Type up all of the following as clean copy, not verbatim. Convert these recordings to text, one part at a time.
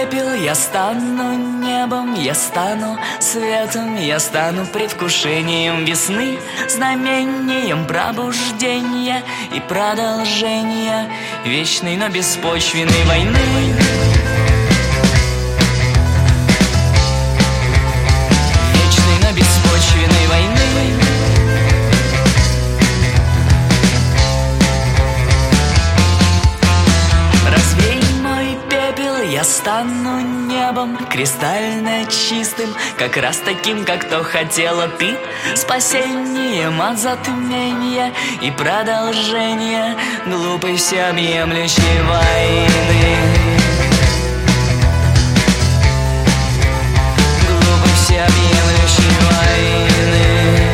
пепел, я стану небом, я стану светом, я стану предвкушением весны, знамением пробуждения и продолжения вечной, но беспочвенной войны. Вечной, но беспочвенной войны. Я стану небом кристально чистым, как раз таким, как то хотела ты, спасением от затмения и продолжения глупой всеобъемлющей войны. Глупой всеобъемлющей войны.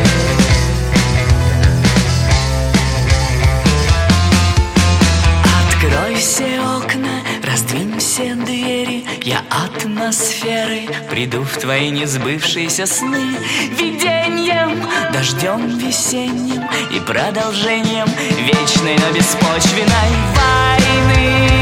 Открой все окна, раздвинь все двери, я атмосферой приду в твои несбывшиеся сны, видением, дождем весенним и продолжением вечной, но беспочвенной войны.